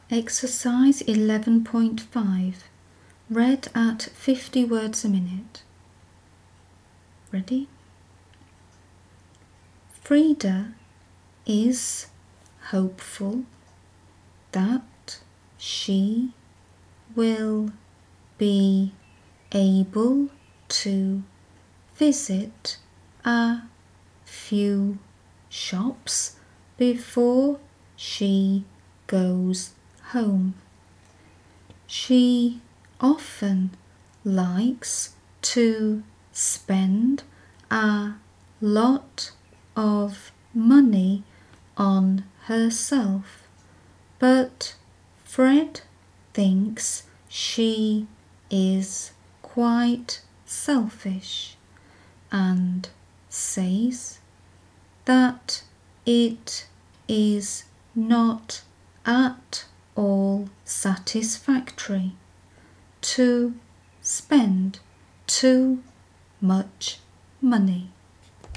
Exercise 11.5. Read at 50 words a minute. Ready? Frida is hopeful that she will be able to visit a few shops before she goes home. She often likes to spend a lot of money on herself, but Fred thinks she is quite selfish and says that it is not at all satisfactory to spend too much money.